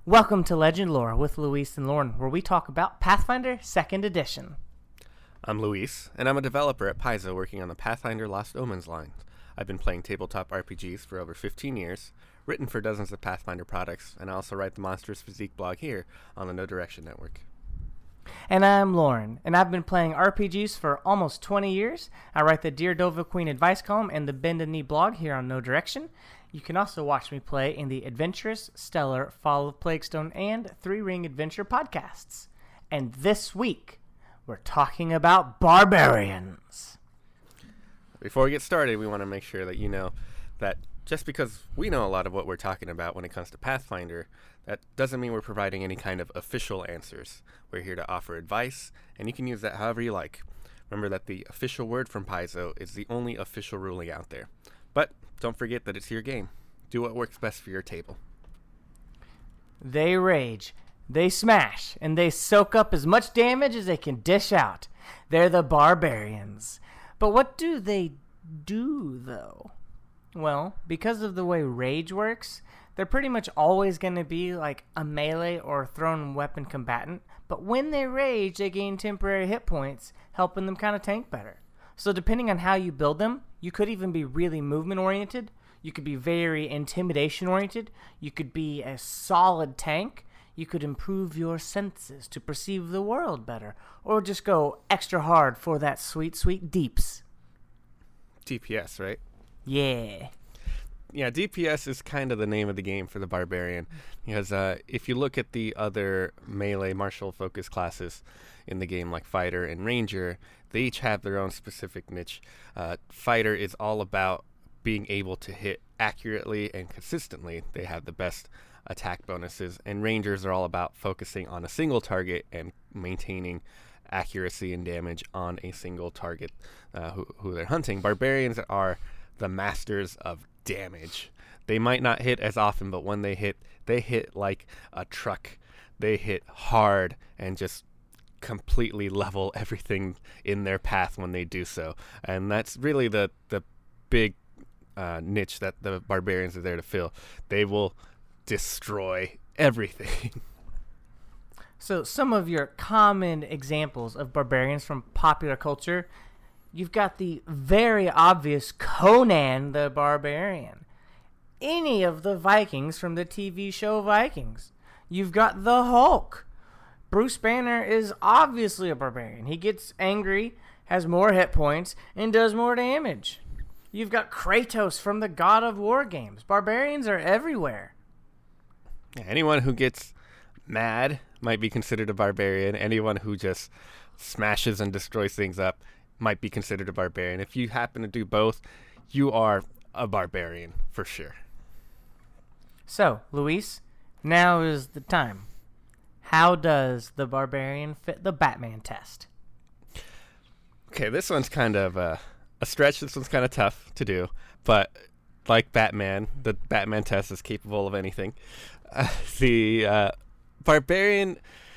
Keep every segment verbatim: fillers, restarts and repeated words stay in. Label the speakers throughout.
Speaker 1: Welcome to Legend Lore with Luis and Lauren, where we talk about Pathfinder second Edition.
Speaker 2: I'm Luis, and I'm a developer at Paizo working on the Pathfinder Lost Omens line. I've been playing tabletop R P Gs for over fifteen years, written for dozens of Pathfinder products, and I also write the Monstrous Physique blog here on the No Direction Network.
Speaker 1: And I'm Lauren, and I've been playing R P Gs for almost twenty years. I write the Dear Dova Queen advice column and the Bend a Knee blog here on No Direction. You can also watch me play in the Adventurous, Stellar, Fall of Plaguestone, and Three Ring Adventure podcasts. And this week, we're talking about barbarians.
Speaker 2: Before we get started, we want to make sure that you know that just because we know a lot of what we're talking about when it comes to Pathfinder, that doesn't mean we're providing any kind of official answers. We're here to offer advice, and you can use that however you like. Remember that the official word from Paizo is the only official ruling out there. But don't forget that it's your game. Do what works best for your table.
Speaker 1: They rage, they smash, and they soak up as much damage as they can dish out. They're the barbarians. But what do they do, though? Well, because of the way rage works, they're pretty much always going to be like a melee or thrown weapon combatant, but when they rage, they gain temporary hit points, helping them kind of tank better. So depending on how you build them, you could even be really movement-oriented, you could be very intimidation-oriented, you could be a solid tank, you could improve your senses to perceive the world better, or just go extra hard for that sweet, sweet deeps.
Speaker 2: D P S, right?
Speaker 1: Yeah.
Speaker 2: Yeah, D P S is kind of the name of the game for the Barbarian, because uh, if you look at the other melee martial focus classes in the game, like Fighter and Ranger, they each have their own specific niche. Uh, Fighter is all about being able to hit accurately and consistently. They have the best attack bonuses, and Rangers are all about focusing on a single target and maintaining accuracy and damage on a single target uh, who, who they're hunting. Barbarians are the masters of damage. They might not hit as often, but when they hit, they hit like a truck. They hit hard and just completely level everything in their path when they do so. And that's really the the big uh, niche that the barbarians are there to fill. They will destroy everything.
Speaker 1: So some of your common examples of barbarians from popular culture, you've got the very obvious Conan the Barbarian. Any of the Vikings from the T V show Vikings. You've got the Hulk. Bruce Banner is obviously a barbarian. He gets angry, has more hit points, and does more damage. You've got Kratos from the God of War games. Barbarians are everywhere.
Speaker 2: Yeah, anyone who gets mad might be considered a barbarian. Anyone who just smashes and destroys things up might be considered a barbarian. If you happen to do both, you are a barbarian for sure.
Speaker 1: So, Luis, now is the time. How does the barbarian fit the Batman test?
Speaker 2: Okay, this one's kind of uh, a stretch. This one's kind of tough to do, but like Batman, the Batman test is capable of anything. Uh, the uh, barbarian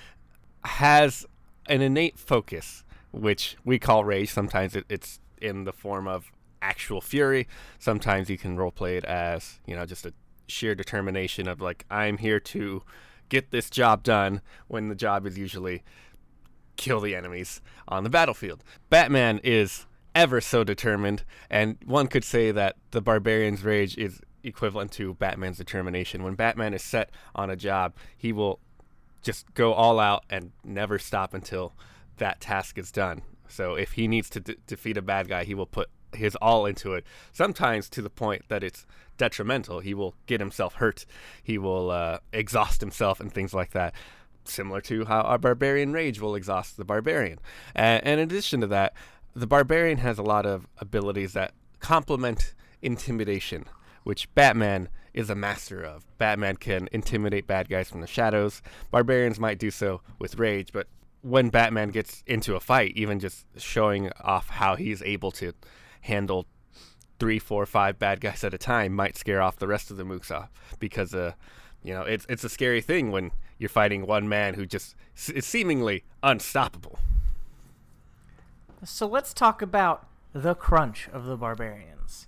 Speaker 2: has an innate focus, which we call rage. Sometimes it, it's in the form of actual fury. Sometimes you can roleplay it as, you know, just a sheer determination of like, I'm here to get this job done, when the job is usually kill the enemies on the battlefield. Batman is ever so determined, and one could say that the barbarian's rage is equivalent to Batman's determination. When Batman is set on a job, he will just go all out and never stop until that task is done. So if he needs to de- defeat a bad guy, he will put his all into it, sometimes to the point that it's detrimental. He will get himself hurt. He will uh, exhaust himself and things like that, similar to how a barbarian rage will exhaust the barbarian. Uh, and in addition to that, the barbarian has a lot of abilities that complement intimidation, which Batman is a master of. Batman can intimidate bad guys from the shadows. Barbarians might do so with rage, but when Batman gets into a fight, even just showing off how he's able to handle three, four, five bad guys at a time might scare off the rest of the mooks off, because uh, you know, it's it's a scary thing when you're fighting one man who just is seemingly unstoppable.
Speaker 1: So let's talk about the crunch of the barbarians.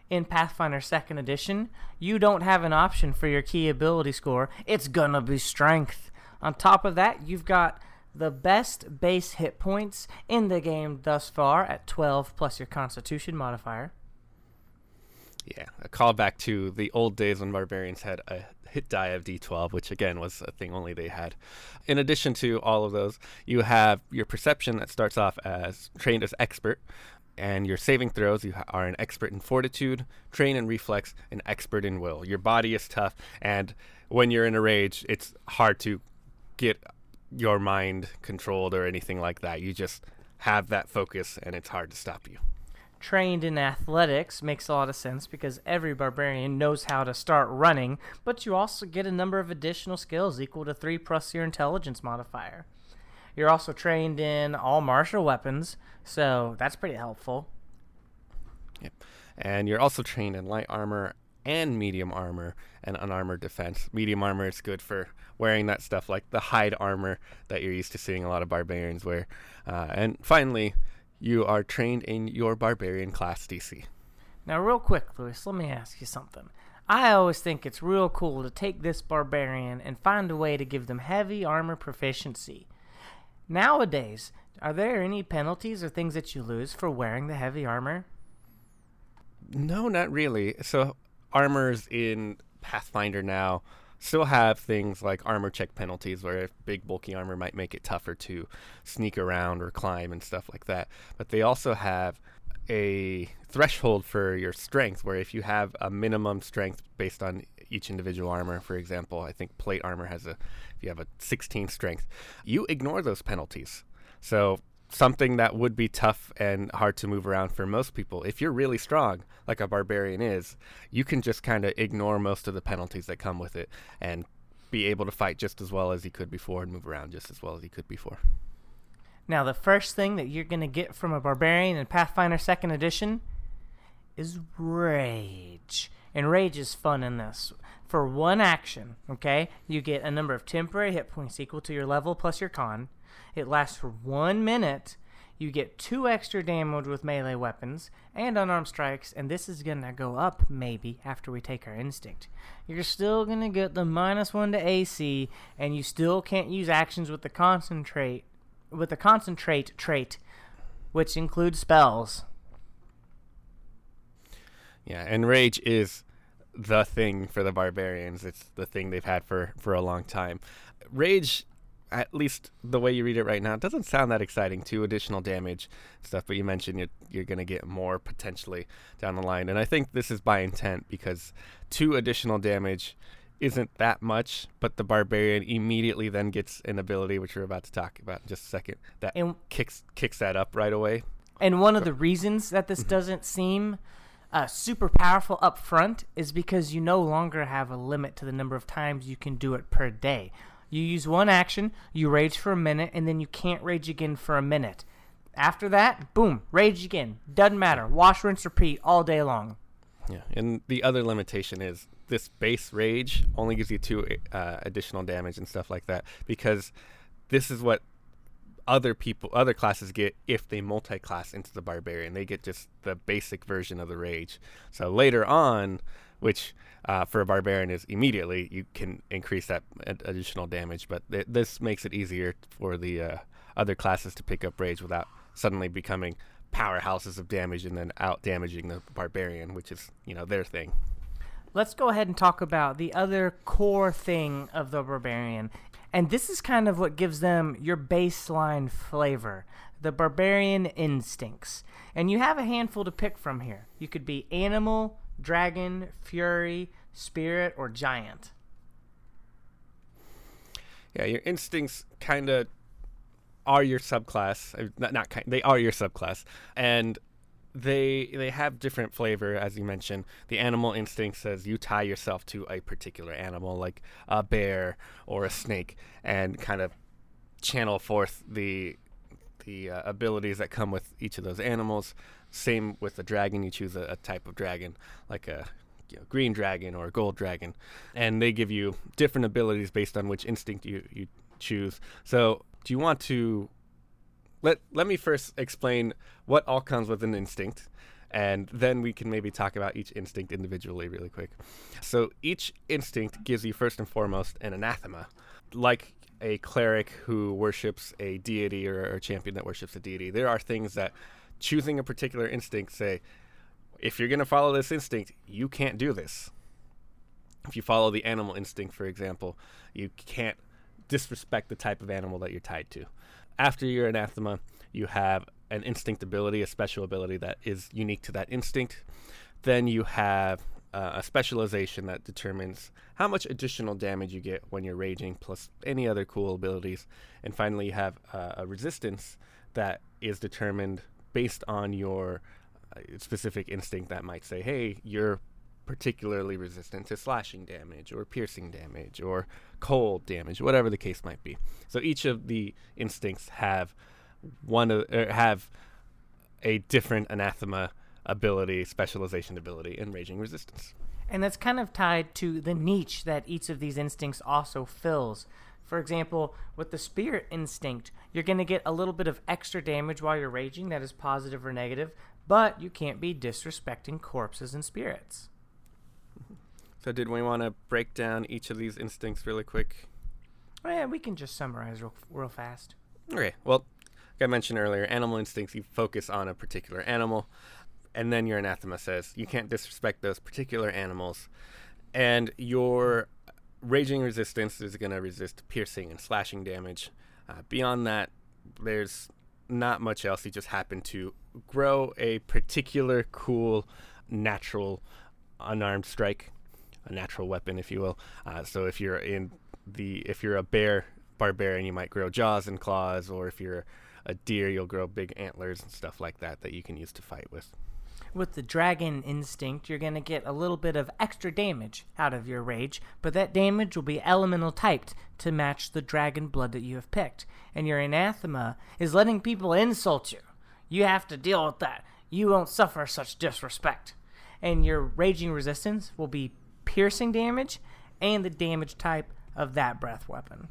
Speaker 1: In Pathfinder second Edition, you don't have an option for your key ability score. It's gonna be strength. On top of that, you've got the best base hit points in the game thus far at twelve plus your Constitution modifier.
Speaker 2: Yeah, a callback to the old days when barbarians had a hit die of D twelve, which again was a thing only they had. In addition to all of those, you have your perception that starts off as trained as expert, and your saving throws, you are an expert in fortitude, trained in reflex, and expert in will. Your body is tough, and when you're in a rage, it's hard to get your mind controlled or anything like that. You just have that focus, and it's hard to stop you.
Speaker 1: Trained in athletics makes a lot of sense because every barbarian knows how to start running, but you also get a number of additional skills equal to three plus your intelligence modifier. You're also trained in all martial weapons, so that's pretty helpful.
Speaker 2: Yep. And you're also trained in light armor and medium armor and unarmored defense. Medium armor is good for wearing that stuff like the hide armor that you're used to seeing a lot of barbarians wear. Uh, and finally, you are trained in your barbarian class D C.
Speaker 1: Now, real quick, Lewis, let me ask you something. I always think it's real cool to take this barbarian and find a way to give them heavy armor proficiency. Nowadays, are there any penalties or things that you lose for wearing the heavy armor?
Speaker 2: No, not really. So armors in Pathfinder now still have things like armor check penalties where big bulky armor might make it tougher to sneak around or climb and stuff like that. But they also have a threshold for your strength where if you have a minimum strength based on each individual armor, for example, I think plate armor has a, if you have a sixteen strength, you ignore those penalties. So something that would be tough and hard to move around for most people, if you're really strong, like a barbarian is, you can just kind of ignore most of the penalties that come with it and be able to fight just as well as you could before and move around just as well as you could before.
Speaker 1: Now, the first thing that you're going to get from a barbarian in Pathfinder second Edition is Rage. And Rage is fun in this. For one action, okay, you get a number of temporary hit points equal to your level plus your con. It lasts for one minute. You get two extra damage with melee weapons and unarmed strikes, and this is going to go up maybe after we take our instinct. You're still going to get the minus one to A C, and you still can't use actions with the concentrate with the concentrate trait, which includes spells.
Speaker 2: Yeah, and Rage is the thing for the barbarians. It's the thing they've had for, for a long time. Rage, at least the way you read it right now, it doesn't sound that exciting. Two additional damage stuff, but you mentioned you're, you're going to get more potentially down the line. And I think this is by intent because two additional damage isn't that much, but the barbarian immediately then gets an ability, which we're about to talk about in just a second, that
Speaker 1: and,
Speaker 2: kicks kicks that up right away.
Speaker 1: And one of the reasons that this doesn't seem uh, super powerful up front is because you no longer have a limit to the number of times you can do it per day. You use one action, you rage for a minute, and then you can't rage again for a minute. After that, boom, rage again. Doesn't matter. Wash, rinse, repeat all day long.
Speaker 2: Yeah, and the other limitation is this base rage only gives you two uh, additional damage and stuff like that because this is what other people, other classes get if they multi-class into the barbarian. They get just the basic version of the rage. So later on, which uh, for a barbarian is immediately, you can increase that ad- additional damage. But th- this makes it easier for the uh, other classes to pick up rage without suddenly becoming powerhouses of damage and then out damaging the barbarian, which is, you know, their thing.
Speaker 1: Let's go ahead and talk about the other core thing of the barbarian. And this is kind of what gives them your baseline flavor, the barbarian instincts. And you have a handful to pick from here. You could be animal, dragon, fury, spirit, or giant.
Speaker 2: Yeah, your instincts kind of are your subclass. Not, not kind. They are your subclass, and they they have different flavor, as you mentioned. The animal instinct says you tie yourself to a particular animal, like a bear or a snake, and kind of channel forth the the uh, abilities that come with each of those animals. Same with the dragon. You choose a, a type of dragon, like a you know, green dragon or a gold dragon, and they give you different abilities based on which instinct you, you choose. So do you want to let let me first explain what all comes with an instinct, And then we can maybe talk about each instinct individually really quick. So each instinct gives you first and foremost an anathema. Like a cleric who worships a deity or a champion that worships a deity, there are things that choosing a particular instinct say, if you're going to follow this instinct, you can't do this. If you follow the animal instinct, for example, you can't disrespect the type of animal that you're tied to. After your anathema, you have an instinct ability, a special ability that is unique to that instinct. Then you have uh, a specialization that determines how much additional damage you get when you're raging, plus any other cool abilities. And finally, you have uh, a resistance that is determined based on your uh, specific instinct that might say, hey, you're particularly resistant to slashing damage or piercing damage or cold damage, whatever the case might be. So each of the instincts have one of, er, have a different anathema ability, specialization ability, and raging resistance.
Speaker 1: And that's kind of tied to the niche that each of these instincts also fills. For example, with the spirit instinct, you're going to get a little bit of extra damage while you're raging, that is positive or negative, but you can't be disrespecting corpses and spirits.
Speaker 2: So did we want to break down each of these instincts really quick?
Speaker 1: Oh, yeah, we can just summarize real, real fast.
Speaker 2: Okay, well, like I mentioned earlier, animal instincts, you focus on a particular animal, and then your anathema says you can't disrespect those particular animals, and your raging resistance is going to resist piercing and slashing damage. Uh, beyond that, there's not much else. You just happen to grow a particular cool natural unarmed strike, a natural weapon, if you will. Uh, so if you're in the if you're a bear barbarian, you might grow jaws and claws, or if you're a deer, you'll grow big antlers and stuff like that that you can use to fight with.
Speaker 1: With the dragon instinct, you're going to get a little bit of extra damage out of your rage, but that damage will be elemental typed to match the dragon blood that you have picked. And your anathema is letting people insult you. You have to deal with that. You won't suffer such disrespect. And your raging resistance will be piercing damage and the damage type of that breath weapon.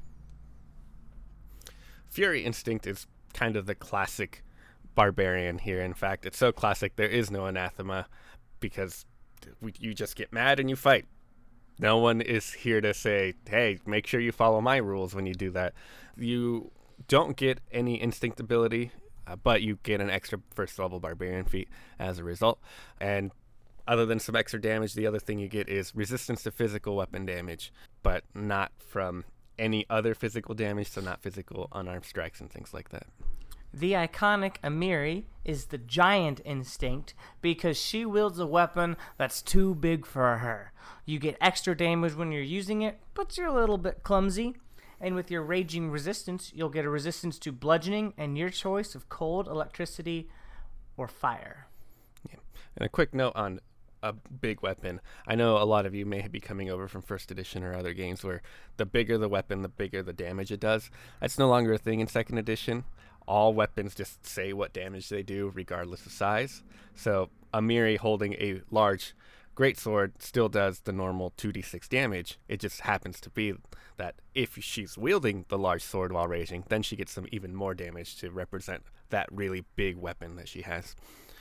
Speaker 2: Fury instinct is kind of the classic barbarian here. In fact, it's so classic there is no anathema, because we, you just get mad and you fight. No one is here to say, hey, make sure you follow my rules when you do that. You don't get any instinct ability, uh, but you get an extra first level barbarian feat as a result. And other than some extra damage, the other thing you get is resistance to physical weapon damage, but not from any other physical damage, so not physical unarmed strikes and things like that.
Speaker 1: The iconic Amiri is the giant instinct because she wields a weapon that's too big for her. You get extra damage when you're using it, but you're a little bit clumsy. And with your raging resistance, you'll get a resistance to bludgeoning and your choice of cold, electricity, or fire.
Speaker 2: Yeah. And a quick note on a big weapon. I know a lot of you may be coming over from first edition or other games where the bigger the weapon, the bigger the damage it does. That's no longer a thing in second edition. All weapons just say what damage they do regardless of size. So Amiri holding a large greatsword still does the normal two d six damage. It just happens to be that if she's wielding the large sword while raging, then she gets some even more damage to represent that really big weapon that she has.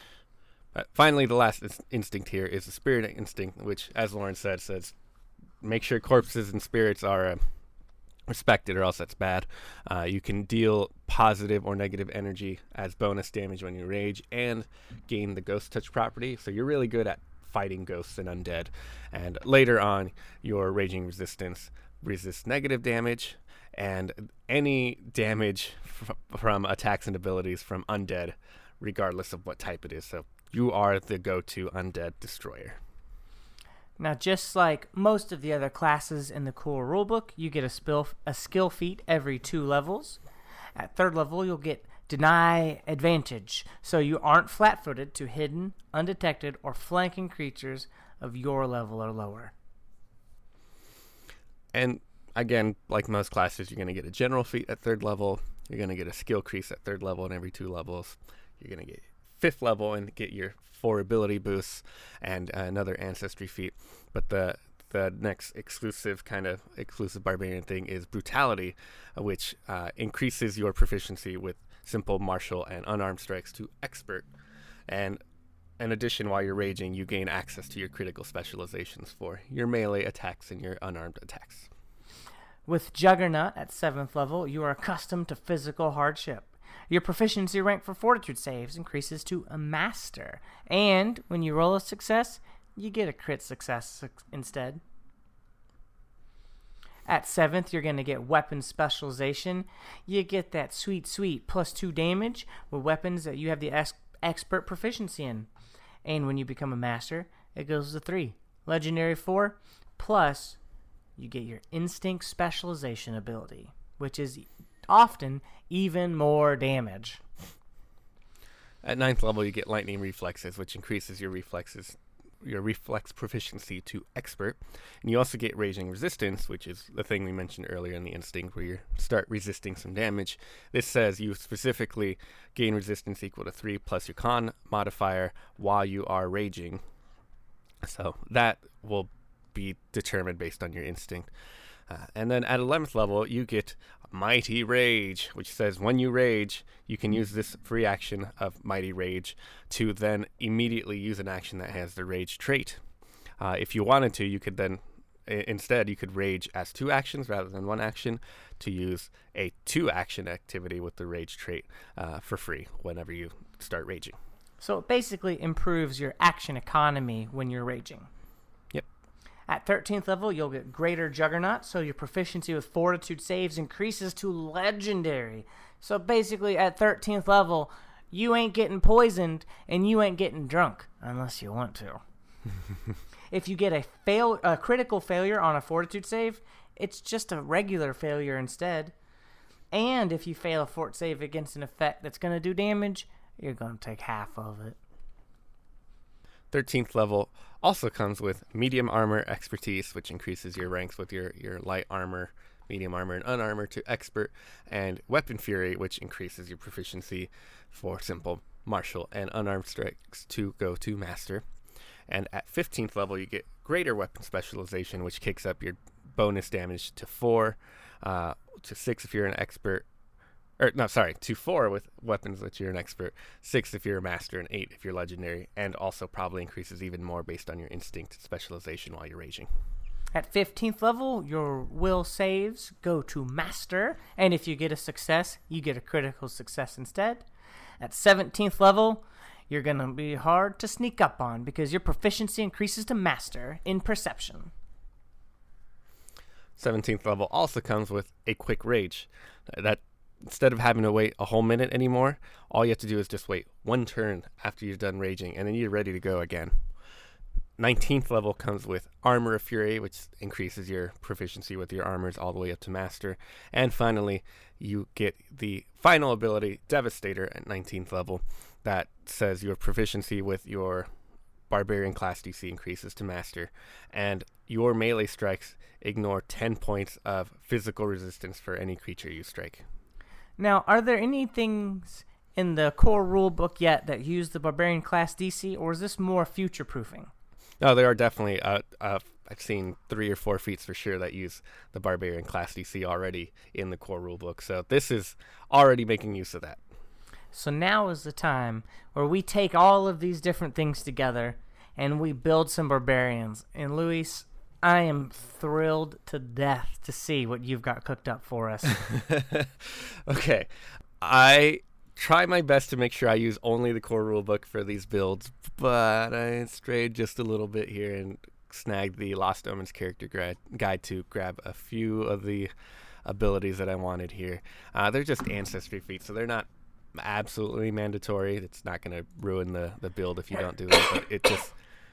Speaker 2: Uh, finally, the last ins- instinct here is the spirit instinct, which, as Lauren said, says make sure corpses and spirits are uh, respected, or else that's bad. Uh, you can deal positive or negative energy as bonus damage when you rage, and gain the ghost touch property. So you're really good at fighting ghosts and undead. And later on, your raging resistance resists negative damage and any damage f- from attacks and abilities from undead, regardless of what type it is. So you are the go-to undead destroyer.
Speaker 1: Now, just like most of the other classes in the core rulebook, you get a, spill, a skill feat every two levels. At third level, you'll get Deny Advantage, so you aren't flat-footed to hidden, undetected, or flanking creatures of your level or lower.
Speaker 2: And again, like most classes, you're going to get a general feat at third level. You're going to get a skill crease at third level and every two levels. You're going to get fifth level and get your four ability boosts and uh, another ancestry feat. But the the next exclusive kind of exclusive barbarian thing is brutality, uh, which uh, increases your proficiency with simple martial and unarmed strikes to expert. And in addition, while you're raging, you gain access to your critical specializations for your melee attacks and your unarmed attacks.
Speaker 1: With Juggernaut at seventh level, you are accustomed to physical hardship. Your proficiency rank for fortitude saves increases to a master. And when you roll a success, you get a crit success instead. At seventh, you're going to get weapon specialization. You get that sweet, sweet plus two damage with weapons that you have the ex- expert proficiency in. And when you become a master, it goes to three. Legendary four, plus you get your instinct specialization ability, which is often even more damage.
Speaker 2: At ninth level, you get lightning reflexes, which increases your reflexes, your reflex proficiency to expert. And you also get raging resistance, which is the thing we mentioned earlier in the instinct, where you start resisting some damage. This says you specifically gain resistance equal to three plus your con modifier while you are raging. So that will be determined based on your instinct. Uh, and then at eleventh level, you get Mighty Rage, which says when you rage, you can use this free action of Mighty Rage to then immediately use an action that has the Rage trait. Uh, if you wanted to, you could then, I- instead, you could rage as two actions rather than one action to use a two-action activity with the Rage trait uh, for free whenever you start raging.
Speaker 1: So it basically improves your action economy when you're raging.
Speaker 2: Yep.
Speaker 1: At thirteenth level, you'll get Greater Juggernaut, so your proficiency with fortitude saves increases to legendary. So basically, at thirteenth level, you ain't getting poisoned and you ain't getting drunk, unless you want to. If you get a fail, a critical failure on a fortitude save, it's just a regular failure instead. And if you fail a fort save against an effect that's going to do damage, you're going to take half of it.
Speaker 2: thirteenth level also comes with medium armor expertise, which increases your ranks with your, your light armor, medium armor, and unarmor to expert, and weapon fury, which increases your proficiency for simple, martial, and unarmed strikes to go to master. And at fifteenth level, you get greater weapon specialization, which kicks up your bonus damage to four, uh, to six if you're an expert, or no, sorry, to four with weapons which you're an expert, six if you're a master, and eight if you're legendary, and also probably increases even more based on your instinct specialization while you're raging.
Speaker 1: At fifteenth level, your will saves go to master, and if you get a success, you get a critical success instead. At seventeenth level, you're going to be hard to sneak up on because your proficiency increases to master in perception.
Speaker 2: seventeenth level also comes with a quick rage. That instead of having to wait a whole minute anymore, all you have to do is just wait one turn after you're done raging, and then you're ready to go again. nineteenth level comes with Armor of Fury, which increases your proficiency with your armors all the way up to master. And finally, you get the final ability, Devastator, at nineteenth level, that says your proficiency with your Barbarian class D C increases to master, and your melee strikes ignore ten points of physical resistance for any creature you strike.
Speaker 1: Now, are there any things in the core rulebook yet that use the Barbarian class D C, or is this more future-proofing?
Speaker 2: No, there are definitely, uh, uh, I've seen three or four feats for sure that use the Barbarian class D C already in the core rulebook, so this is already making use of that.
Speaker 1: So now is the time where we take all of these different things together and we build some barbarians. And Luis, I am thrilled to death to see what you've got cooked up for us.
Speaker 2: Okay. I try my best to make sure I use only the core rulebook for these builds, but I strayed just a little bit here and snagged the Lost Omens character gra- guide to grab a few of the abilities that I wanted here. Uh, they're just ancestry feats, so they're not absolutely mandatory. It's not going to ruin the, the build if you don't do them, but it just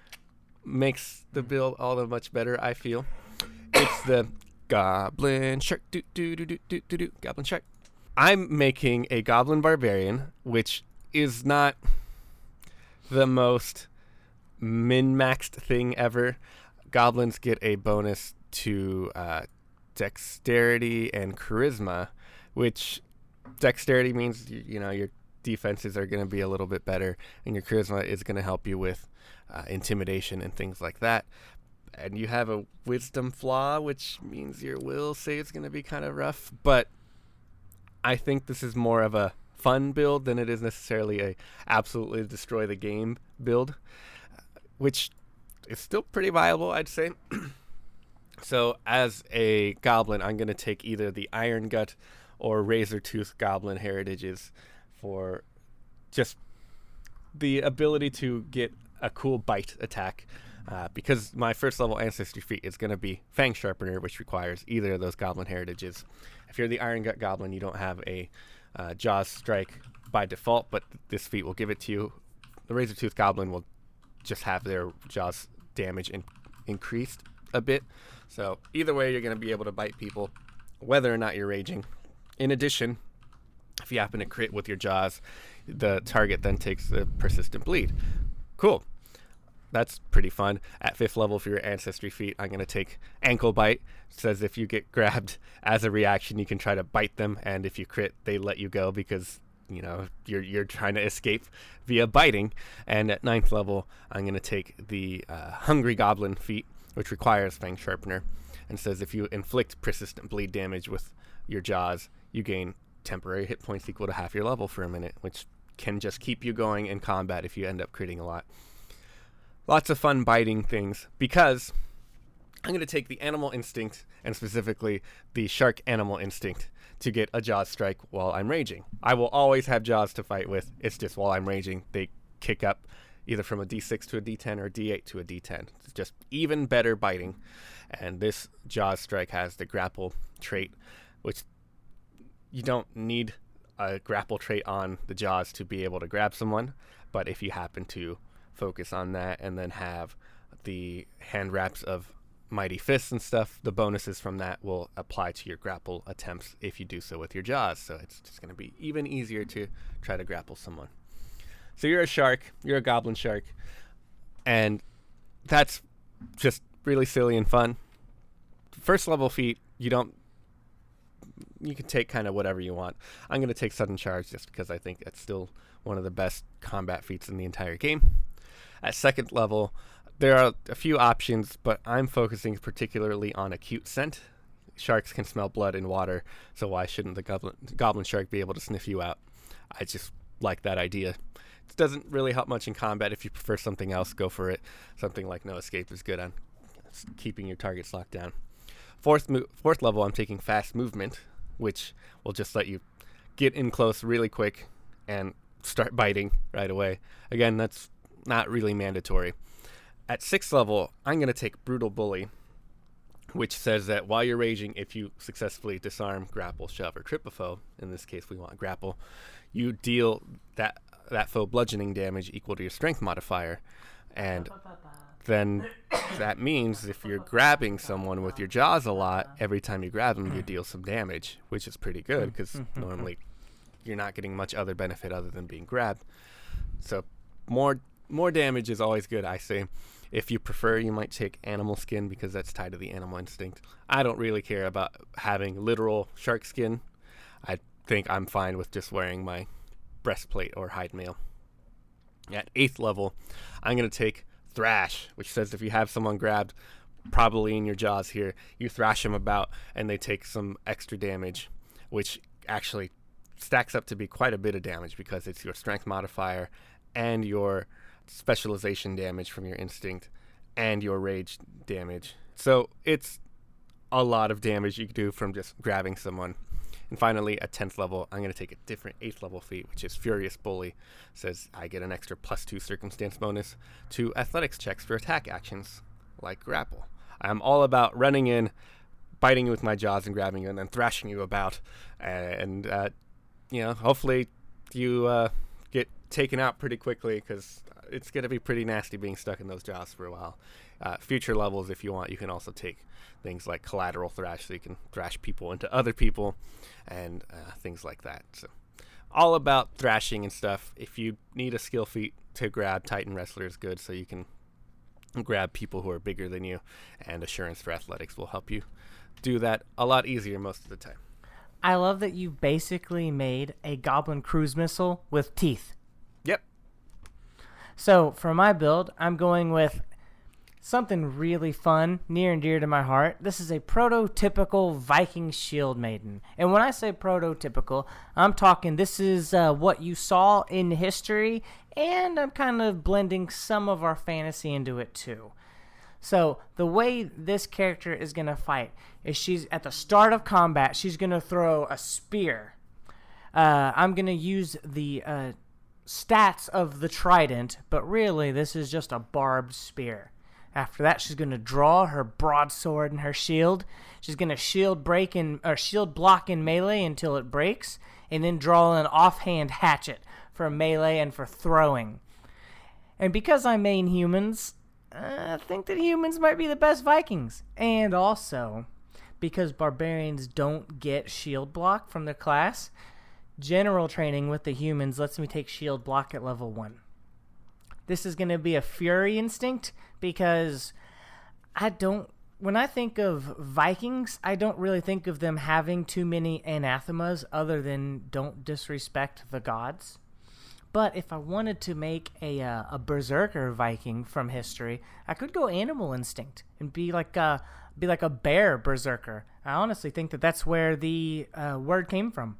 Speaker 2: makes the build all the much better, I feel. It's the Goblin Shark. Do, do, do, do, do, do, do. Goblin Shark. I'm making a Goblin Barbarian, which is not the most min-maxed thing ever. Goblins get a bonus to uh, dexterity and charisma, which dexterity means, you, you know, your defenses are going to be a little bit better, and your charisma is going to help you with uh, intimidation and things like that. And you have a wisdom flaw, which means your will save is going to be kind of rough, but I think this is more of a fun build than it is necessarily a absolutely destroy the game build, which is still pretty viable, I'd say. So as a goblin, I'm going to take either the Iron Gut or Razor Tooth Goblin heritages for just the ability to get a cool bite attack. Uh, because my first level ancestry feat is going to be Fang Sharpener, which requires either of those goblin heritages. If you're the Iron Gut Goblin, you don't have a uh, Jaws strike by default, but this feat will give it to you. The Razor Tooth Goblin will just have their Jaws damage in- increased a bit. So either way, you're going to be able to bite people, whether or not you're raging. In addition, if you happen to crit with your Jaws, the target then takes the persistent bleed. Cool. That's pretty fun. At fifth level for your ancestry feat, I'm going to take Ankle Bite. It says if you get grabbed as a reaction, you can try to bite them, and if you crit, they let you go because, you know, you're you're trying to escape via biting. And at ninth level, I'm going to take the uh, Hungry Goblin feat, which requires Fang Sharpener, and says if you inflict persistent bleed damage with your Jaws, you gain temporary hit points equal to half your level for a minute, which can just keep you going in combat if you end up critting a lot. Lots of fun biting things, because I'm going to take the Animal Instinct, and specifically the Shark Animal Instinct, to get a Jaws strike while I'm raging. I will always have Jaws to fight with. It's just while I'm raging, they kick up either from a d six to a d ten or a d eight to a d ten. It's just even better biting. And this Jaws strike has the grapple trait, which you don't need a grapple trait on the Jaws to be able to grab someone, but if you happen to focus on that and then have the hand wraps of Mighty Fists and stuff, the bonuses from that will apply to your grapple attempts if you do so with your Jaws. So it's just going to be even easier to try to grapple someone. So you're a shark, you're a goblin shark, and that's just really silly and fun. First level feat, you don't you can take kind of whatever you want. I'm going to take Sudden Charge just because I think it's still one of the best combat feats in the entire game. At second level, there are a few options, but I'm focusing particularly on Acute Scent. Sharks can smell blood in water, so why shouldn't the goblin, goblin shark be able to sniff you out? I just like that idea. It doesn't really help much in combat. If you prefer something else, go for it. Something like No Escape is good on keeping your targets locked down. Fourth, mo- fourth level, I'm taking Fast Movement, which will just let you get in close really quick and start biting right away. Again, that's not really mandatory. At sixth level, I'm going to take Brutal Bully, which says that while you're raging, if you successfully disarm, grapple, shove, or trip a foe, in this case we want grapple, you deal that that foe bludgeoning damage equal to your strength modifier. And then that means if you're grabbing someone with your Jaws a lot, every time you grab them, you deal some damage, which is pretty good because normally you're not getting much other benefit other than being grabbed. So more more damage is always good, I say. If you prefer, you might take Animal Skin because that's tied to the Animal Instinct. I don't really care about having literal shark skin. I think I'm fine with just wearing my breastplate or hide mail. At eighth level, I'm going to take Thrash, which says if you have someone grabbed, probably in your Jaws here, you thrash them about and they take some extra damage, which actually stacks up to be quite a bit of damage because it's your strength modifier and your specialization damage from your instinct and your rage damage. So it's a lot of damage you can do from just grabbing someone. And finally, at tenth level, I'm going to take a different eighth level feat, which is Furious Bully. It says I get an extra plus two circumstance bonus to athletics checks for attack actions, like grapple. I'm all about running in, biting you with my Jaws and grabbing you, and then thrashing you about. And, uh, you know, hopefully you uh, get taken out pretty quickly because it's going to be pretty nasty being stuck in those Jaws for a while. Uh, future levels, if you want, you can also take things like Collateral Thrash, so you can thrash people into other people and uh, things like that. So all about thrashing and stuff. If you need a skill feat to grab, Titan Wrestler is good, so you can grab people who are bigger than you, and Assurance for Athletics will help you do that a lot easier most of the time.
Speaker 1: I love that you basically made a Goblin cruise missile with teeth.
Speaker 2: Yep.
Speaker 1: So for my build, I'm going with Something really fun, near and dear to my heart. This is a prototypical Viking shield maiden. And when I say prototypical, I'm talking this is uh, what you saw in history, and I'm kind of blending some of our fantasy into it too. So the way this character is going to fight is she's at the start of combat, she's going to throw a spear. Uh, I'm going to use the uh, stats of the trident, but really this is just a barbed spear. After that, she's going to draw her broadsword and her shield. She's going to shield break in, or shield block in melee until it breaks, and then draw an offhand hatchet for melee and for throwing. And because I main humans, I think that humans might be the best Vikings. And also, because barbarians don't get shield block from their class, general training with the humans lets me take shield block at level one. This is going to be a Fury Instinct because I don't, when I think of Vikings, I don't really think of them having too many anathemas other than don't disrespect the gods. But if I wanted to make a uh, a berserker Viking from history, I could go Animal Instinct and be like a, be like a bear berserker. I honestly think that that's where the uh, word came from.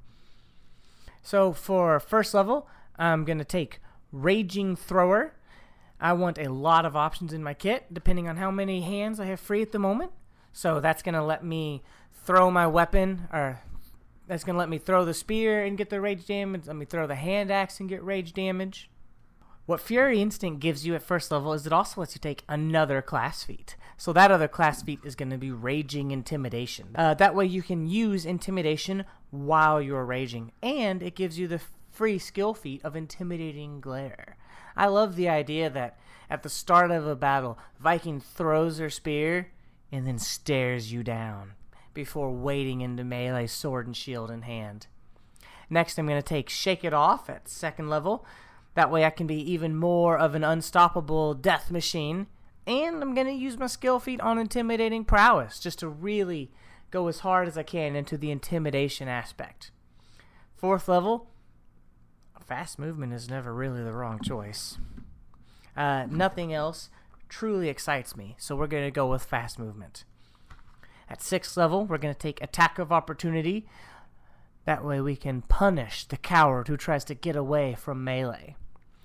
Speaker 1: So for first level, I'm going to take Raging Thrower. I want a lot of options in my kit, depending on how many hands I have free at the moment. So that's going to let me throw my weapon, or that's going to let me throw the spear and get the rage damage. Let me throw the hand axe and get rage damage. What Fury Instinct gives you at first level is it also lets you take another class feat. So that other class feat is going to be Raging Intimidation. Uh, that way you can use Intimidation while you're raging, and it gives you the free skill feat of Intimidating Glare. I love the idea that at the start of a battle, Viking throws her spear and then stares you down before wading into melee, sword and shield in hand. Next, I'm going to take Shake It Off at second level. That way I can be even more of an unstoppable death machine. And I'm going to use my skill feat on Intimidating Prowess just to really go as hard as I can into the intimidation aspect. Fourth level, fast movement is never really the wrong choice. Uh, nothing else truly excites me, so we're going to go with fast movement. At sixth level, we're going to take Attack of Opportunity. That way we can punish the coward who tries to get away from melee.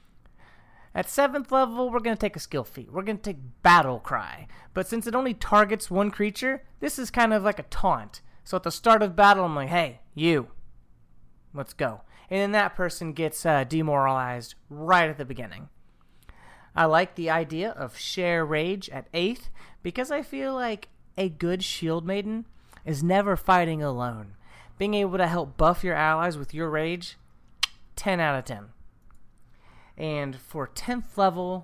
Speaker 1: At seventh level, we're going to take a skill feat. We're going to take Battle Cry. But since it only targets one creature, this is kind of like a taunt. So at the start of battle, I'm like, hey, you, let's go. And then that person gets uh, demoralized right at the beginning. I like the idea of Share Rage at eighth because I feel like a good shield maiden is never fighting alone. Being able to help buff your allies with your rage, ten out of ten. And for tenth level,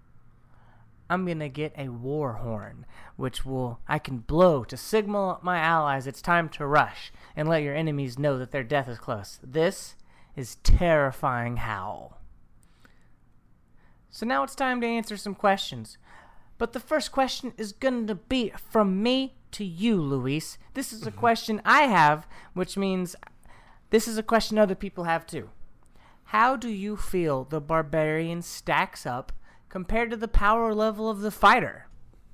Speaker 1: I'm going to get a War Horn, which will I can blow to signal my allies it's time to rush and let your enemies know that their death is close. This is Terrifying Howl. So now it's time to answer some questions. But the first question is going to be from me to you, Luis. This is a question I have, which means this is a question other people have too. How do you feel the barbarian stacks up compared to the power level of the fighter?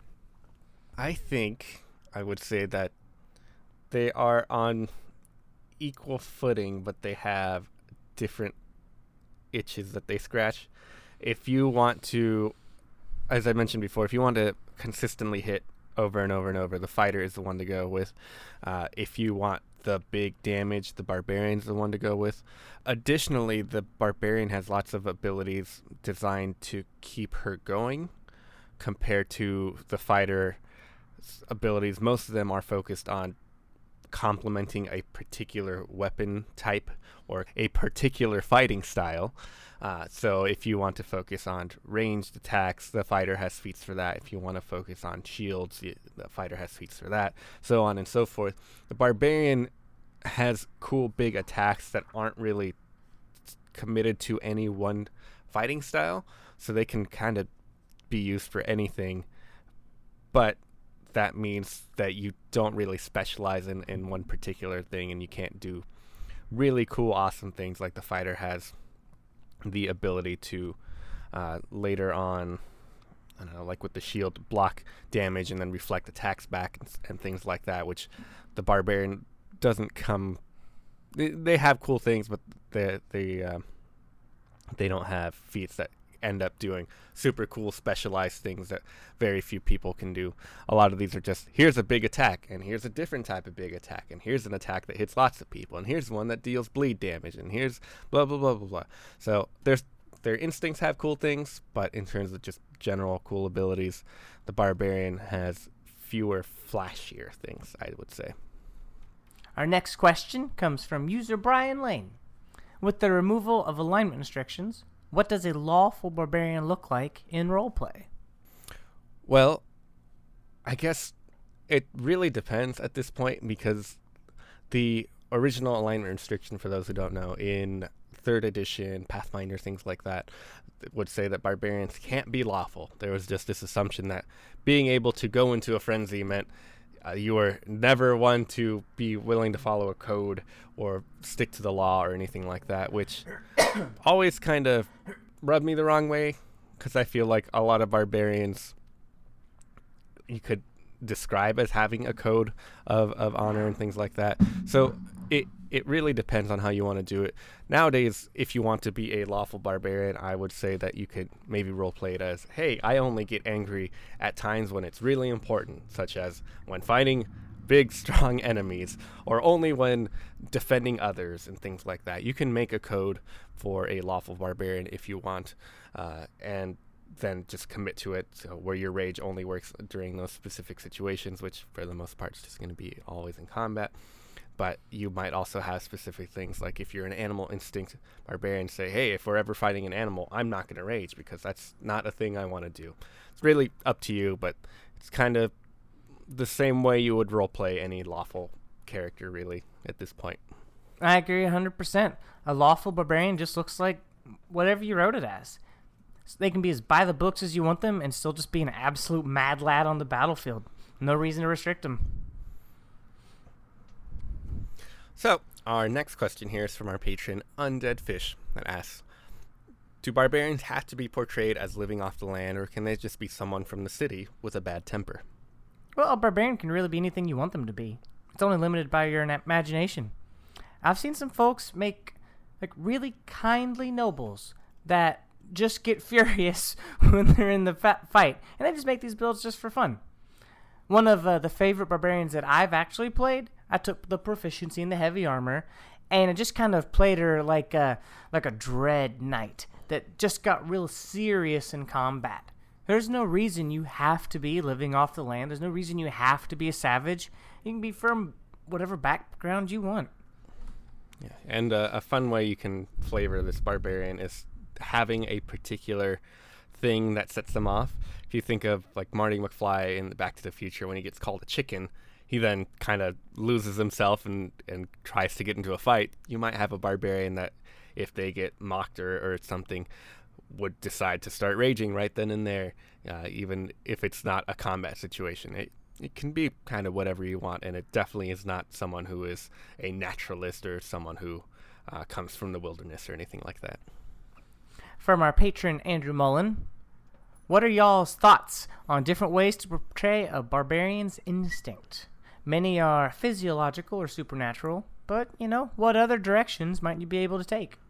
Speaker 2: I think I would say that they are on equal footing, but they have different itches that they scratch. If you want to, as I mentioned before, if you want to consistently hit over and over and over, the fighter is the one to go with. Uh, if you want the big damage, the barbarian's the one to go with. Additionally, the barbarian has lots of abilities designed to keep her going compared to the fighter's abilities. Most of them are focused on complementing a particular weapon type or a particular fighting style. Uh, so if you want to focus on ranged attacks, the fighter has feats for that. If you want to focus on shields, the fighter has feats for that, so on and so forth. The barbarian has cool big attacks that aren't really committed to any one fighting style, so they can kind of be used for anything, but that means that you don't really specialize in, in one particular thing, and you can't do really cool, awesome things like the fighter has the ability to uh, later on I don't know, like with the shield, block damage and then reflect attacks back and, and things like that, which the barbarian doesn't come. They, they have cool things, but they they uh, they don't have feats that end up doing super cool specialized things that very few people can do. A lot of these are just, here's a big attack, and here's a different type of big attack, and here's an attack that hits lots of people, and here's one that deals bleed damage, and here's blah blah blah blah blah. So there's their instincts have cool things, but in terms of just general cool abilities, the barbarian has fewer flashier things, I would say.
Speaker 1: Our next question comes from user Brian Lane. With the removal of alignment restrictions, what does a lawful barbarian look like in roleplay?
Speaker 2: Well, I guess it really depends at this point, because the original alignment restriction, for those who don't know, in third edition, Pathfinder, things like that, would say that barbarians can't be lawful. There was just this assumption that being able to go into a frenzy meant uh, you were never one to be willing to follow a code or stick to the law or anything like that, which always kind of rubbed me the wrong way, because I feel like a lot of barbarians you could describe as having a code of, of honor and things like that. So it it really depends on how you want to do it. Nowadays, if you want to be a lawful barbarian, I would say that you could maybe roleplay it as, hey, I only get angry at times when it's really important, such as when fighting big, strong enemies, or only when defending others and things like that. You can make a code for a lawful barbarian if you want, uh, and then just commit to it, so where your rage only works during those specific situations, which for the most part is just going to be always in combat. But you might also have specific things, like if you're an animal instinct barbarian, say, hey, if we're ever fighting an animal, I'm not going to rage, because that's not a thing I want to do. It's really up to you, but it's kind of the same way you would roleplay any lawful character, really, at this point.
Speaker 1: I agree one hundred percent. A lawful barbarian just looks like whatever you wrote it as. So they can be as by the books as you want them and still just be an absolute mad lad on the battlefield. No reason to restrict them.
Speaker 2: So, our next question here is from our patron, Undead Fish, that asks, do barbarians have to be portrayed as living off the land, or can they just be someone from the city with a bad temper?
Speaker 1: Well, a barbarian can really be anything you want them to be. It's only limited by your imagination. I've seen some folks make like really kindly nobles that just get furious when they're in the fa- fight, and they just make these builds just for fun. One of uh, the favorite barbarians that I've actually played, I took the proficiency in the heavy armor, and I just kind of played her like a, like a dread knight that just got real serious in combat. There's no reason you have to be living off the land. There's no reason you have to be a savage. You can be from whatever background you want.
Speaker 2: Yeah, and uh, a fun way you can flavor this barbarian is having a particular thing that sets them off. If you think of like Marty McFly in Back to the Future, when he gets called a chicken, he then kind of loses himself and, and tries to get into a fight. You might have a barbarian that, if they get mocked or, or something, would decide to start raging right then and there, uh, even if it's not a combat situation. It, it can be kind of whatever you want, and it definitely is not someone who is a naturalist or someone who uh, comes from the wilderness or anything like that.
Speaker 1: From our patron, Andrew Mullen, what are y'all's thoughts on different ways to portray a barbarian's instinct? Many are physiological or supernatural, but, you know, what other directions might you be able to take?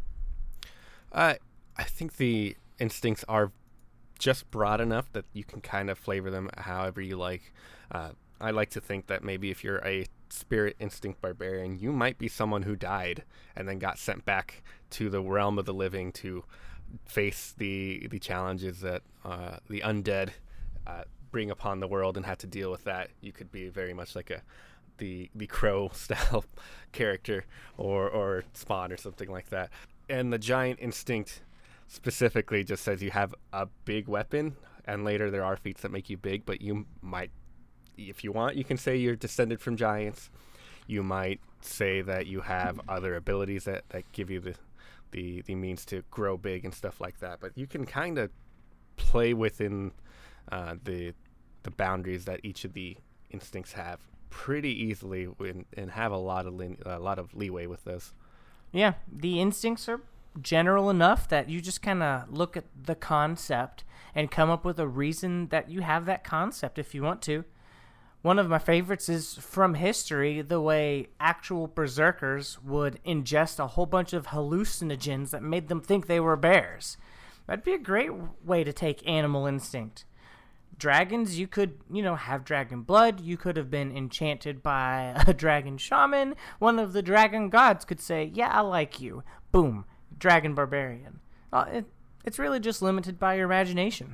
Speaker 2: Uh, I think the instincts are just broad enough that you can kind of flavor them however you like. Uh, I like to think that maybe if you're a spirit instinct barbarian, you might be someone who died and then got sent back to the realm of the living to face the the challenges that uh, the undead uh, bring upon the world and have to deal with that. You could be very much like a the the Crow style character, or or Spawn or something like that. And the giant instinct specifically just says you have a big weapon, and later there are feats that make you big, but you might, if you want, you can say you're descended from giants. You might say that you have other abilities that, that give you the the the means to grow big and stuff like that, but you can kind of play within uh, the the boundaries that each of the instincts have pretty easily, when, and have a lot of lin- a lot of leeway with those.
Speaker 1: Yeah, the instincts are general enough that you just kind of look at the concept and come up with a reason that you have that concept if you want to. One of my favorites is from history, the way actual berserkers would ingest a whole bunch of hallucinogens that made them think they were bears. That'd be a great way to take animal instinct. Dragons, you could, you know, have dragon blood. You could have been enchanted by a dragon shaman. One of the dragon gods could say, yeah, I like you. Boom, dragon barbarian. Uh, it, it's really just limited by your imagination.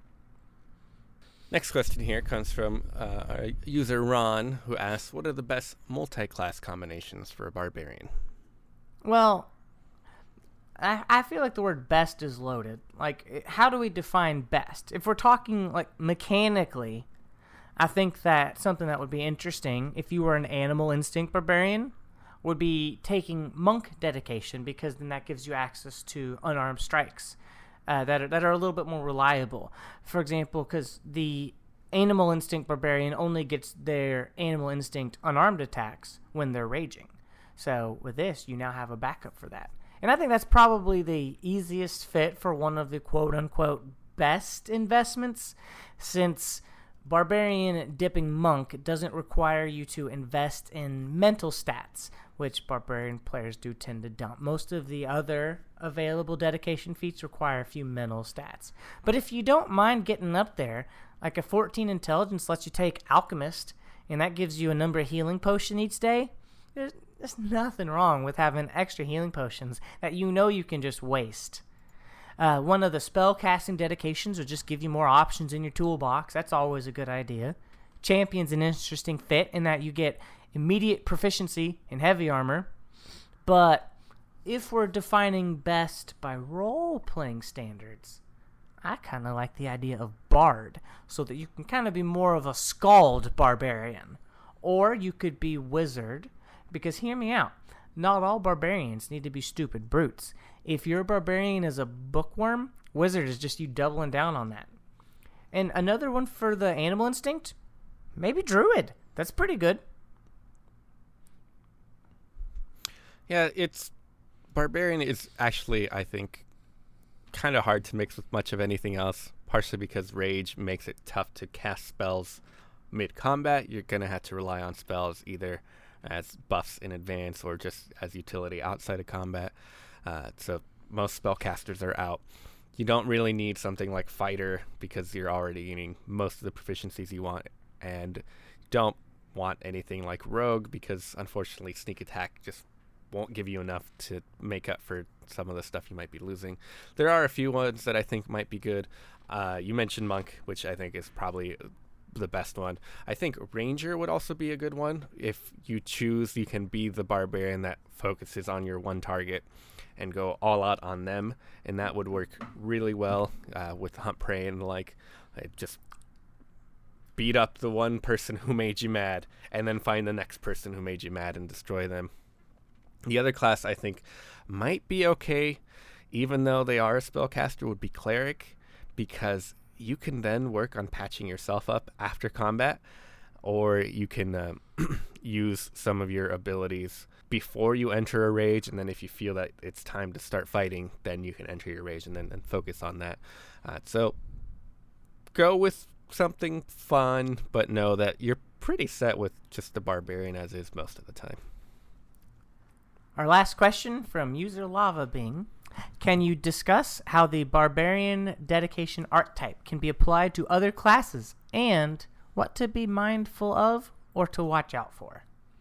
Speaker 2: Next question here comes from uh, our user Ron, who asks, what are the best multi-class combinations for a barbarian?
Speaker 1: Well, I, I feel like the word best is loaded. Like, how do we define best? If we're talking, like, mechanically, I think that something that would be interesting, if you were an animal instinct barbarian, would be taking monk dedication, because then that gives you access to unarmed strikes uh, that, are, that are a little bit more reliable. For example, because the animal instinct barbarian only gets their animal instinct unarmed attacks when they're raging. So with this, you now have a backup for that. And I think that's probably the easiest fit for one of the quote-unquote best investments, since Barbarian Dipping Monk doesn't require you to invest in mental stats, which Barbarian players do tend to dump. Most of the other available dedication feats require a few mental stats. But if you don't mind getting up there, like a fourteen intelligence lets you take Alchemist, and that gives you a number of healing potion each day, there's There's nothing wrong with having extra healing potions that you know you can just waste. Uh, one of the spell casting dedications will just give you more options in your toolbox. That's always a good idea. Champion's an interesting fit in that you get immediate proficiency in heavy armor. But if we're defining best by role-playing standards, I kind of like the idea of Bard, so that you can kind of be more of a Skald barbarian. Or you could be Wizard, because hear me out, not all barbarians need to be stupid brutes. If your barbarian is a bookworm, Wizard is just you doubling down on that. And another one for the animal instinct, maybe Druid. That's pretty good.
Speaker 2: Yeah, it's Barbarian is actually, I think, kind of hard to mix with much of anything else, partially because Rage makes it tough to cast spells mid-combat. You're going to have to rely on spells either as buffs in advance or just as utility outside of combat. Uh, so most spellcasters are out. You don't really need something like Fighter because you're already getting most of the proficiencies you want, and don't want anything like Rogue because unfortunately Sneak Attack just won't give you enough to make up for some of the stuff you might be losing. There are a few ones that I think might be good. Uh, you mentioned Monk, which I think is probably the best one. I think Ranger would also be a good one. If you choose, you can be the barbarian that focuses on your one target and go all out on them, and that would work really well uh, with Hunt Prey and like uh, just beat up the one person who made you mad and then find the next person who made you mad and destroy them. The other class I think might be okay, even though they are a spellcaster, would be Cleric, because you can then work on patching yourself up after combat, or you can um, use some of your abilities before you enter a rage, and then if you feel that it's time to start fighting, then you can enter your rage and then and focus on that. Uh, so go with something fun, but know that you're pretty set with just the barbarian as is most of the time.
Speaker 1: Our last question from user Lava Bing. Can you discuss how the barbarian dedication archetype can be applied to other classes, and what to be mindful of or to watch out for?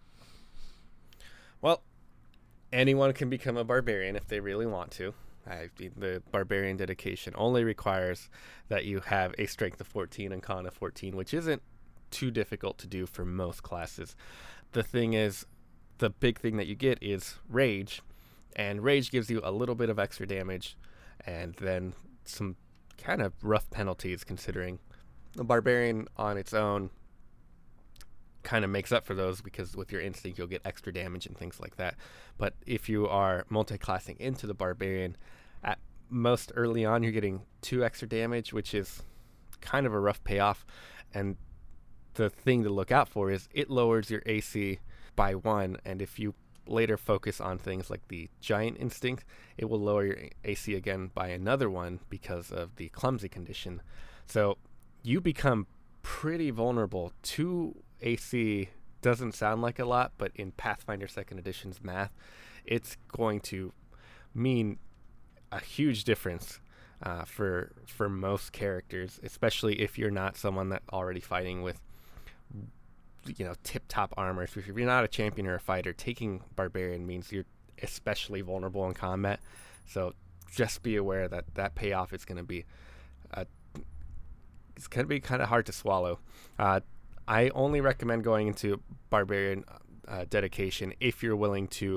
Speaker 2: Well, anyone can become a barbarian if they really want to. I mean, the barbarian dedication only requires that you have a strength of fourteen and con of fourteen, which isn't too difficult to do for most classes. The thing is, the big thing that you get is rage. And Rage gives you a little bit of extra damage and then some kind of rough penalties, considering the Barbarian on its own kind of makes up for those, because with your instinct you'll get extra damage and things like that. But if you are multi-classing into the Barbarian, at most early on you're getting two extra damage, which is kind of a rough payoff. And the thing to look out for is it lowers your A C by one, and if you later focus on things like the Giant Instinct, it will lower your A C again by another one because of the Clumsy condition. So you become pretty vulnerable. Two A C doesn't sound like a lot, but in Pathfinder second Edition's math, it's going to mean a huge difference uh, for for most characters, especially if you're not someone that already fighting with, you know, tip-top armor. If you're not a champion or a fighter, taking Barbarian means you're especially vulnerable in combat. So just be aware that that payoff is going to be uh, it's going to be kind of hard to swallow. Uh, I only recommend going into Barbarian uh, dedication if you're willing to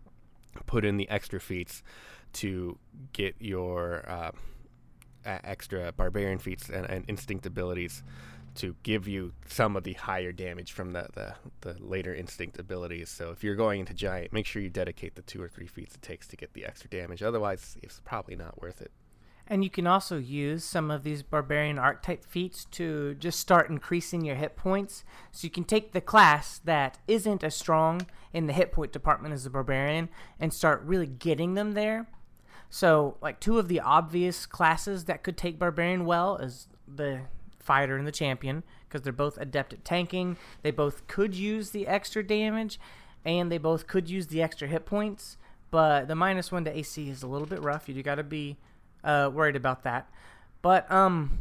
Speaker 2: put in the extra feats to get your uh, a- extra Barbarian feats and, and instinct abilities to give you some of the higher damage from the, the, the later instinct abilities. So if you're going into Giant, make sure you dedicate the two or three feats it takes to get the extra damage. Otherwise, it's probably not worth it.
Speaker 1: And you can also use some of these Barbarian archetype feats to just start increasing your hit points. So you can take the class that isn't as strong in the hit point department as the Barbarian and start really getting them there. So, like, two of the obvious classes that could take Barbarian well is the Fighter and the Champion, because they're both adept at tanking. They both could use the extra damage, and they both could use the extra hit points. But the minus one to A C is a little bit rough. You do got to be uh, worried about that. But um,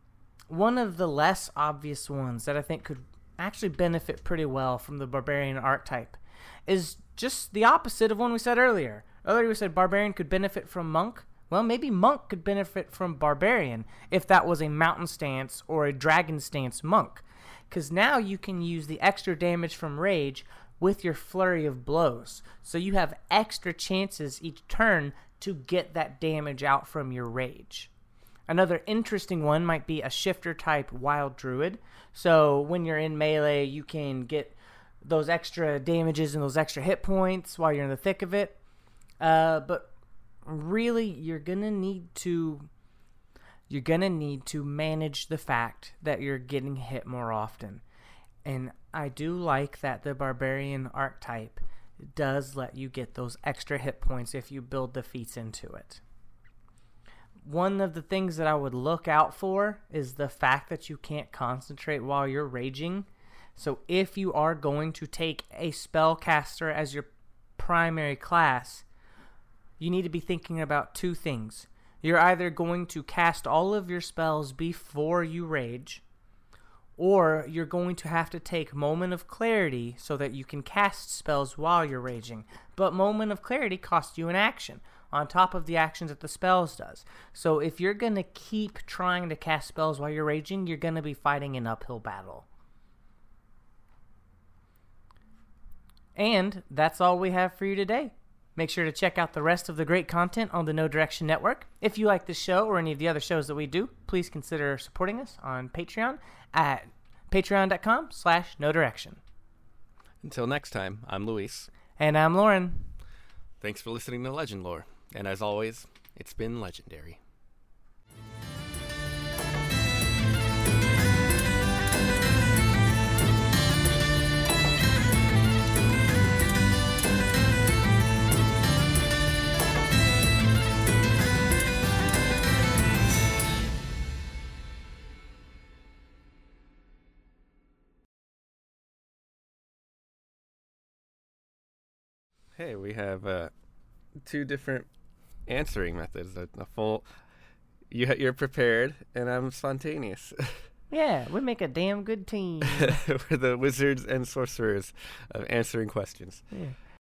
Speaker 1: one of the less obvious ones that I think could actually benefit pretty well from the Barbarian archetype is just the opposite of one we said earlier. Earlier we said Barbarian could benefit from Monk. Well, maybe Monk could benefit from Barbarian if that was a Mountain Stance or a Dragon Stance Monk. Because now you can use the extra damage from Rage with your Flurry of Blows. So you have extra chances each turn to get that damage out from your Rage. Another interesting one might be a Shifter-type Wild Druid. So when you're in melee, you can get those extra damages and those extra hit points while you're in the thick of it. Uh, but really, you're gonna need to you're gonna need to manage the fact that you're getting hit more often. And I do like that the Barbarian archetype does let you get those extra hit points if you build the feats into it. One of the things that I would look out for is the fact that you can't concentrate while you're raging. So if you are going to take a spellcaster as your primary class, you need to be thinking about two things. You're either going to cast all of your spells before you rage, or you're going to have to take Moment of Clarity so that you can cast spells while you're raging. But Moment of Clarity costs you an action on top of the actions that the spells does. So if you're going to keep trying to cast spells while you're raging, you're going to be fighting an uphill battle. And that's all we have for you today. Make sure to check out the rest of the great content on the No Direction Network. If you like this show or any of the other shows that we do, please consider supporting us on Patreon at patreon.com slash no direction.
Speaker 2: Until next time, I'm Luis.
Speaker 1: And I'm Lauren.
Speaker 2: Thanks for listening to Legend Lore. And as always, it's been legendary. Hey, we have uh, two different answering methods. A, a full, you ha- you're prepared, and I'm spontaneous.
Speaker 1: Yeah, we make a damn good team.
Speaker 2: We're the wizards and sorcerers of answering questions.
Speaker 1: Yeah.